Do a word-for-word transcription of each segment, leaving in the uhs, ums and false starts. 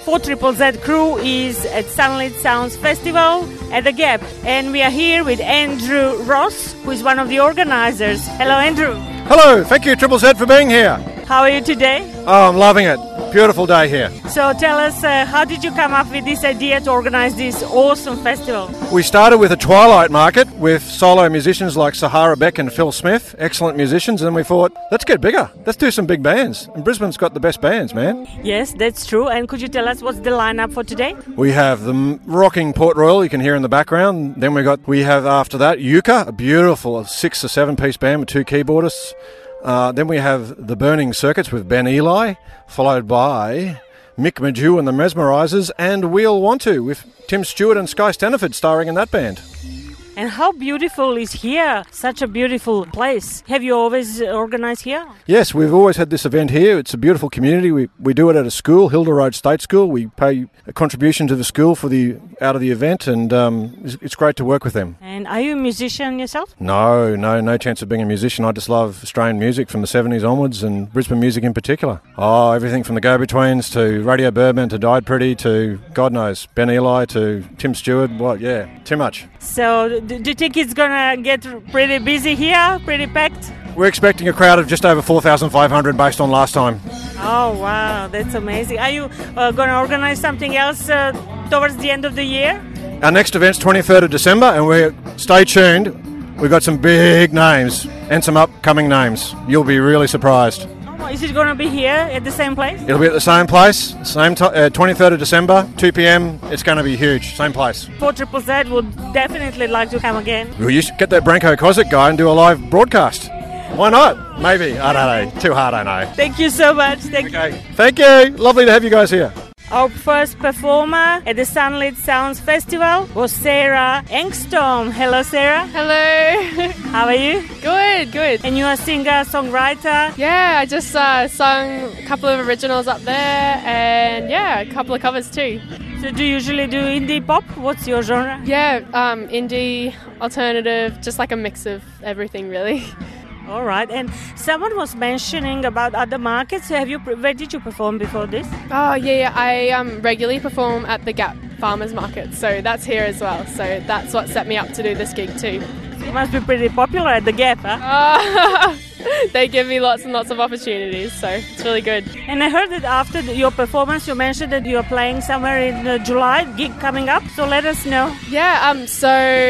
four Z Z crew is at Sunlit Sounds Festival at the Gap. And we are here with Andrew Ross, who is one of the organisers. Hello, Andrew. Hello, thank you, Triple Z, for being here. How are you today? Oh, I'm loving it. Beautiful day here. So tell us, uh, how did you come up with this idea to organise this awesome festival? We started with a Twilight Market with solo musicians like Sahara Beck and Phil Smith, excellent musicians, and we thought, let's get bigger. Let's do some big bands. And Brisbane's got the best bands, man. Yes, that's true. And could you tell us what's the lineup for today? We have the rocking Port Royal, you can hear in the background. Then we got we have after that Yucca, a beautiful six or seven piece band with two keyboardists. Uh, then we have the Burning Circuits with Ben Eli, followed by Mick Majou and the Mesmerisers, and We'll Want To with Tim Stewart and Sky Staniford starring in that band. And how beautiful is here? Such a beautiful place. Have you always organised here? Yes, we've always had this event here. It's a beautiful community. We we do it at a school, Hilda Road State School. We pay a contribution to the school for the out of the event, and um, it's, it's great to work with them. And are you a musician yourself? No, no, no chance of being a musician. I just love Australian music from the seventies onwards, and Brisbane music in particular. Oh, everything from the Go-Betweens to Radio Birdman to Died Pretty to, God knows, Ben Eli to Tim Stewart. What, yeah, too much. So, do you think it's going to get pretty busy here, pretty packed? We're expecting a crowd of just over four thousand five hundred based on last time. Oh, wow, that's amazing. Are you uh, going to organise something else uh, towards the end of the year? Our next event's twenty-third of December, and we're stay tuned. We've got some big names and some upcoming names. You'll be really surprised. Oh, is it going to be here at the same place? It'll be at the same place, same t- uh, twenty-third of December, two p.m. It's going to be huge, same place. four Z Z would definitely like to come again. Well, you should get that Branko Kozic guy and do a live broadcast. Why not? Maybe. I don't know. Too hard, I know. Thank you so much. Thank okay. you. Thank you. Lovely to have you guys here. Our first performer at the Sunlit Sounds Festival was Sarah Engstrom. Hello, Sarah. Hello. How are you? Good, good. And you're a singer, songwriter? Yeah, I just uh, sung a couple of originals up there, and yeah, a couple of covers too. So do you usually do indie pop? What's your genre? Yeah, um, indie, alternative, just like a mix of everything, really. All right, and someone was mentioning about other markets. Have you where did you perform before this? Oh yeah, yeah. I um, regularly perform at the Gap Farmers Market, so that's here as well. So that's what set me up to do this gig too. You must be pretty popular at the Gap, huh? Uh, they give me lots and lots of opportunities, so it's really good. And I heard that after your performance, you mentioned that you are playing somewhere in uh, July, gig coming up. So let us know. Yeah, um, so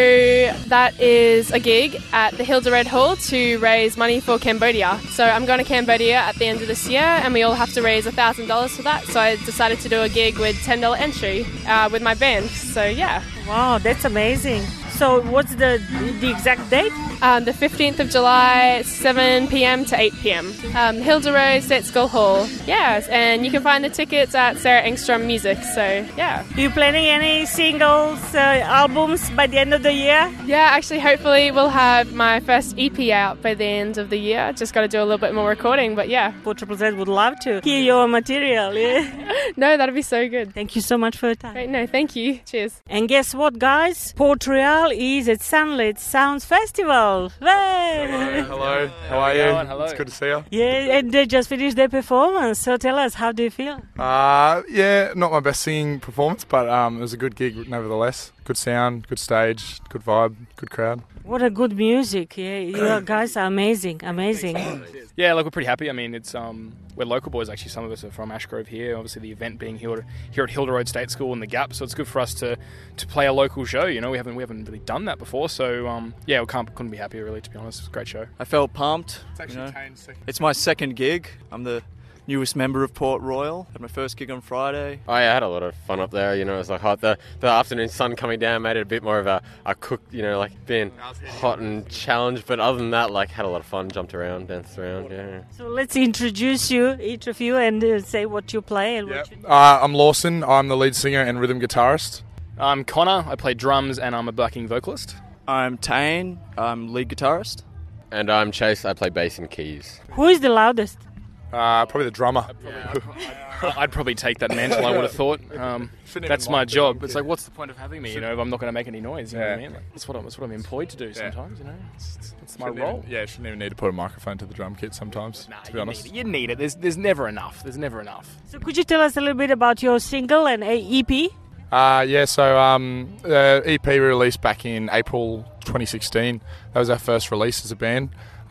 that is a gig at the Hilda Red Hall to raise money for Cambodia. So I'm going to Cambodia at the end of this year, and we all have to raise one thousand dollars for that. So I decided to do a gig with ten dollars entry uh, with my band. So yeah. Wow, that's amazing. So what's the the exact date? Um, the fifteenth of July, seven p.m. to eight p.m. Um, Hilda Road State School Hall. Yes, and you can find the tickets at Sarah Engstrom Music. So yeah. Are you planning any singles, uh, albums by the end of the year? Yeah, actually, hopefully we'll have my first E P out by the end of the year. Just got to do a little bit more recording, but yeah. four Z Z would love to hear your material. Yeah. No, that'd be so good. Thank you so much for your time. Great, no, thank you. Cheers. And guess what, guys? Port Royal is at Sunlit Sounds Festival. Hey. Hello, how are you? Hello. It's good to see you. Yeah, and they just finished their performance. So tell us, how do you feel? Uh, yeah, not my best singing performance, but um, it was a good gig nevertheless. Good sound, good stage, good vibe, good crowd. What a good music. Yeah, you guys are amazing, amazing. Yeah, look, we're pretty happy. I mean, it's um, we're local boys, actually. Some of us are from Ashgrove here. Obviously, the event being here, here at Hilda Road State School in the Gap, so it's good for us to, to play a local show. You know, we haven't we haven't really done that before, so um, yeah, we can't, couldn't be happier, really, to be honest. It's a great show. I felt pumped. It's actually you know. Kane's second. It's my second gig. I'm the newest member of Port Royal. Had my first gig on Friday. Oh yeah, I had a lot of fun up there. You know, it was like hot. The, the afternoon sun coming down made it a bit more of a, a cooked, you know, like being hot and challenged. But other than that, like had a lot of fun, jumped around, danced around. Yeah. So let's introduce you, each of you, and uh, say what you play and Yep. what you do. Uh, I'm Lawson. I'm the lead singer and rhythm guitarist. I'm Connor. I play drums and I'm a backing vocalist. I'm Tane. I'm lead guitarist. And I'm Chase. I play bass and keys. Who is the loudest? Uh, probably the drummer. I'd probably take that mantle, I would have thought. Um, Shouldn't that's even my mind the job. drum It's kit. like, what's the point of having me, you know, if I'm not going to make any noise, you know Yeah. what I mean? Like, that's, what I'm, that's what I'm employed to do sometimes, you know? It's, it's, it's my Shouldn't role. even- yeah, shouldn't even need to put a microphone to the drum kit sometimes, Nah, to be you honest. Need it. You need it. There's, there's never enough. There's never enough. So could you tell us a little bit about your single and E P? Uh, yeah, so um, the E P we released back in April twenty sixteen. That was our first release as a band.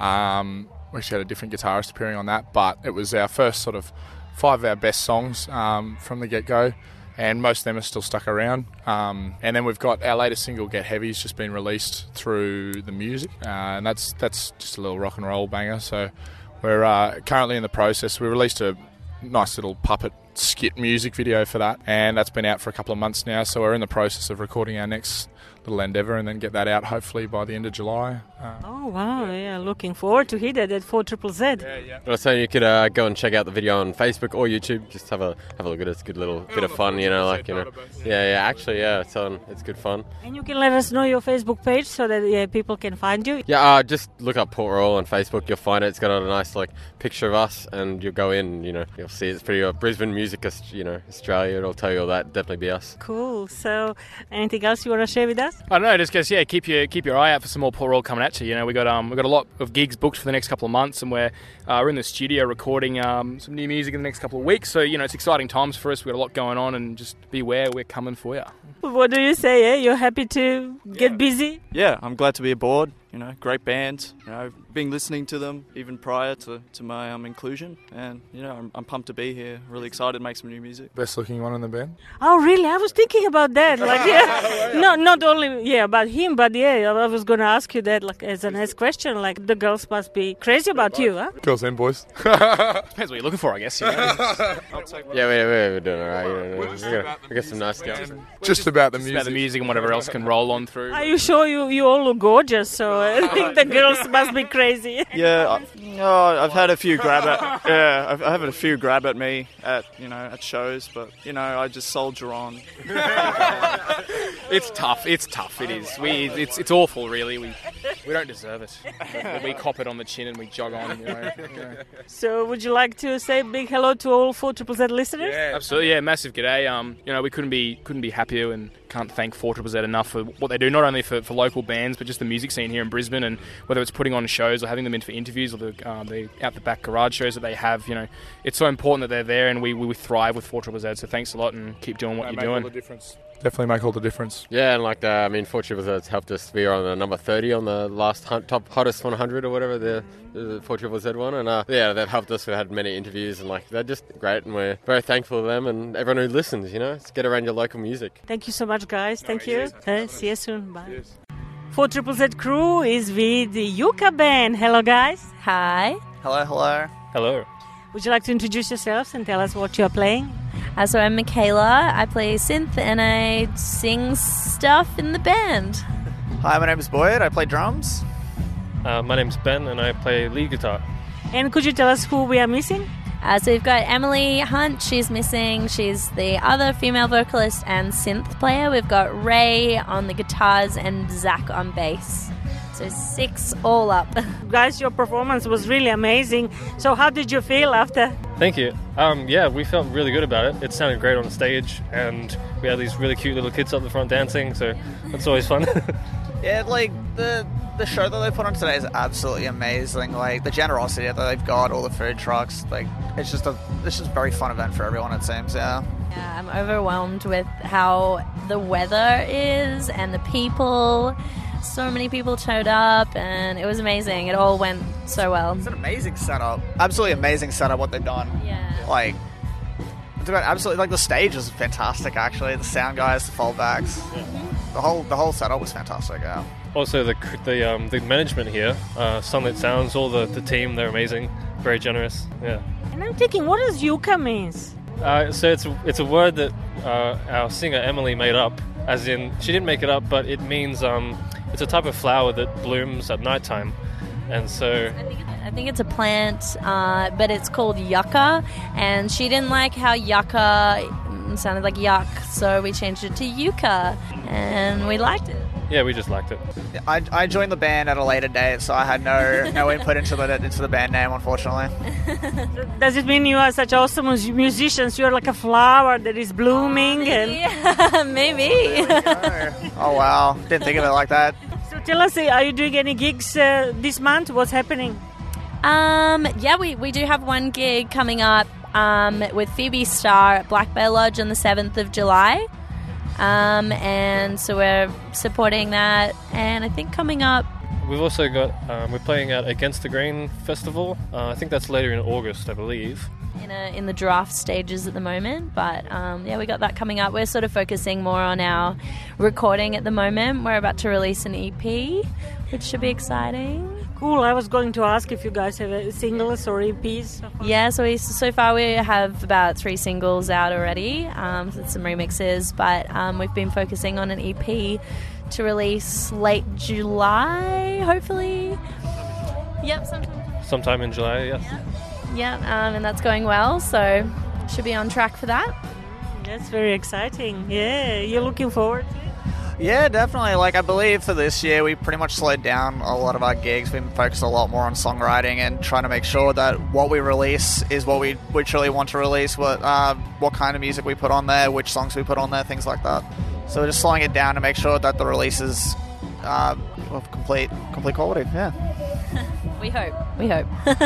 Um, we actually had a different guitarist appearing on that, but it was our first sort of five of our best songs um, from the get-go, and most of them are still stuck around. Um, and then we've got our latest single, Get Heavy, has just been released through the music, uh, and that's that's just a little rock and roll banger. So we're uh, currently in the process. We released a nice little puppet skit music video for that, and that's been out for a couple of months now, so we're in the process of recording our next little endeavour and then get that out hopefully by the end of July. Uh, Oh, wow. Yeah, looking forward to hear that at four triple Z. yeah, yeah. I was saying you could uh, go and check out the video on Facebook or YouTube. Just have a have a look at it. It's a good little bit of fun, you know, like you know. Yeah, yeah. Actually, yeah, it's on. It's good fun. And you can let us know your Facebook page so that yeah, people can find you. Yeah, uh, just look up Port Royal on Facebook. You'll find it. It's got a nice like picture of us, and you'll go in. You know, you'll see it's pretty. Uh, Brisbane Music, you know, Australia. It'll tell you all that. Definitely be us. Cool. So anything else you want to share with us? I don't know, just guess, yeah, keep your keep your eye out for some more Port Royal coming at you. You know, we got um we got a lot of gigs booked for the next couple of months, and we're uh, we're in the studio recording um some new music in the next couple of weeks. So you know, it's exciting times for us. We've got a lot going on, and just beware, we're coming for you. What do you say? Eh? You're happy to get busy? Yeah, I'm glad to be aboard. You know, great band. You know, I've been listening to them even prior to, to my um, inclusion, and you know, I'm, I'm pumped to be here. Really excited to make some new music. Best looking one in the band. Oh, really? I was thinking about that. Like, yeah, no, not only yeah about him, but yeah, I was gonna ask you that like as a nice question. Like, the girls must be crazy about you, huh? Girls and boys. Depends what you're looking for, I guess. You know? Yeah, we're, we're, we're doing all right. You know, we got, we got some nice girls. Just about the It's music. about the music and whatever else can roll on through. Are you sure you, you all look gorgeous? So I think the girls must be crazy. Yeah, I, oh, I've had a few grab at yeah, I've, I've had a few grab at me at you know at shows, but you know I just soldier on. It's tough. It's tough. It is. We. It's. It's awful. Really. We. We don't deserve it. But we cop it on the chin and we jog on. You know. You know. So would you like to say a big hello to all four triple Z listeners? Absolutely. Yeah. Massive g'day. Um. You know, we couldn't be couldn't be happier, and can't thank four triple Z enough for what they do. Not only for, for local bands, but just the music scene here in Brisbane, and whether it's putting on shows or having them in for interviews or the uh, the out the back garage shows that they have. You know, it's so important that they're there, and we we thrive with four triple Z. So thanks a lot, and keep doing what They you're make all doing. the difference. Definitely make all the difference. Yeah, and like uh, I mean, Four Triple Z's helped us. We were on the number thirty on the last hunt, top hottest one hundred or whatever the, the Four Triple Z one, and uh, yeah, they've helped us. We had many interviews, and like they're just great, and we're very thankful to them and everyone who listens. You know, just get around your local music. Thank you so much, guys. Thank you. Uh, see you soon. Bye. four triple Z crew is with the Yucca band. Hello, guys. Hi. Hello, hello. Hello. Would you like to introduce yourselves and tell us what you're playing? Uh, so I'm Michaela. I play synth and I sing stuff in the band. Hi, my name is Boyd. I play drums. Uh, my name's Ben and I play lead guitar. And could you tell us who we are missing? Uh, so we've got Emily Hunt. She's missing. She's the other female vocalist and synth player. We've got Ray on the guitars and Zach on bass. So six all up. Guys, your performance was really amazing. So how did you feel after? Thank you. Um, yeah, we felt really good about it. It sounded great on stage, and we had these really cute little kids up the front dancing, so that's always fun. Yeah, like the the show that they put on today is absolutely amazing. Like the generosity that they've got, all the food trucks. Like it's just a it's just a very fun event for everyone. It seems. Yeah. Yeah, I'm overwhelmed with how the weather is and the people. So many people showed up and it was amazing. It all went so well. It's an amazing setup. Absolutely amazing setup what they've done. Yeah. Like it's about absolutely like the stage is fantastic actually. The sound guys, the foldbacks. The whole the whole setup was fantastic, yeah. Also, the the um, the management here, uh, Sunlit Sounds, all the, the team, they're amazing, very generous. Yeah. And I'm thinking, what does yucca means? Uh, so it's it's a word that uh, our singer Emily made up. As in, she didn't make it up, but it means um, it's a type of flower that blooms at nighttime, and so. I think, I think it's a plant, uh, but it's called yucca, and she didn't like how yucca sounded like yuck, so we changed it to yucca, and we liked it. yeah, we just liked it. I, I joined the band at a later date, so I had no no input into the into the band name, unfortunately. Does it mean you are such awesome mus- musicians? You're like a flower that is blooming, and Yeah, maybe. Oh wow, didn't think of it like that. so tell us, uh, are you doing any gigs uh, this month? What's happening? Um, yeah, we, we do have one gig coming up um, with Phoebe Starr at Black Bear Lodge on the seventh of July. Um, and so we're supporting that. And I think coming up, We've also got, um, we're playing at Against the Grain Festival. Uh, I think that's later in August, I believe. in a, in the draft stages at the moment, but um, yeah, we got that coming up. We're sort of focusing more on our recording at the moment. We're about to release an E P, which should be exciting. Cool. I was going to ask if you guys have a singles or E Ps. Yeah, so we so far we have about three singles out already, um, so some remixes, but um, we've been focusing on an E P to release late July, hopefully. Yep, sometime. Sometime in July, yes. Yep. Yeah, um, and that's going well, so should be on track for that. That's very exciting. Yeah, you're looking forward to it? Yeah, definitely. Like, I believe for this year, we pretty much slowed down a lot of our gigs. We've been focused a lot more on songwriting and trying to make sure that what we release is what we, we truly want to release, what uh, what kind of music we put on there, which songs we put on there, things like that. So we're just slowing it down to make sure that the release is uh, of complete, complete quality, yeah. We hope. We hope.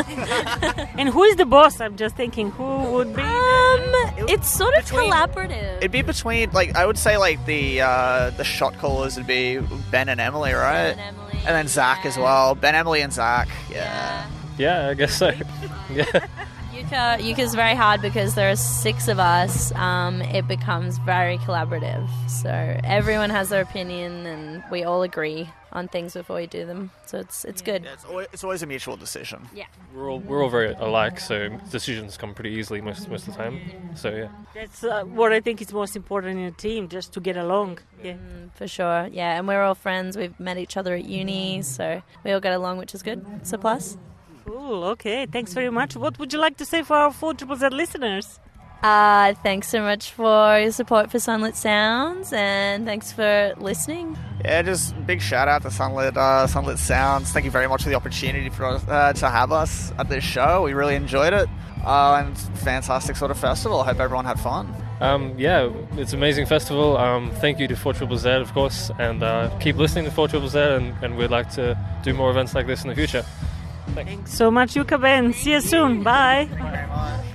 And who is the boss? I'm just thinking, who would be? Um, it's sort of Between- collaborative. It'd be between, like, I would say, like, the uh, the shot callers would be Ben and Emily, right? Ben and Emily, And then Zach yeah. as well. Ben, Emily, and Zach. Yeah. Yeah. Yeah, I guess so. Yeah. Yuka, Yuka's very hard because there are six of us. Um, it becomes very collaborative. So everyone has their opinion and we all agree on things before we do them. So it's it's good. Yeah, it's, always, it's always a mutual decision. Yeah. We're all, we're all very alike, so decisions come pretty easily most most of the time. So, yeah. That's uh, what I think is most important in a team, just to get along. Yeah. Mm, for sure. Yeah, and we're all friends. We've met each other at uni, so we all get along, which is good. It's a plus. Cool. Okay. Thanks very much. What would you like to say for our four Triple Z listeners? Uh, thanks so much for your support for Sunlit Sounds, and thanks for listening. Yeah, just big shout out to Sunlit uh, Sunlit Sounds. Thank you very much for the opportunity for us, uh, to have us at this show. We really enjoyed it. Uh, and it's a fantastic sort of festival. I hope everyone had fun. Um, yeah, it's an amazing festival. Um, thank you to four Triple Z, of course, and uh, keep listening to four Triple Z, and, and we'd like to do more events like this in the future. Thanks. Thanks so much, Yuka Ben. See you soon. Bye. Thank you very much.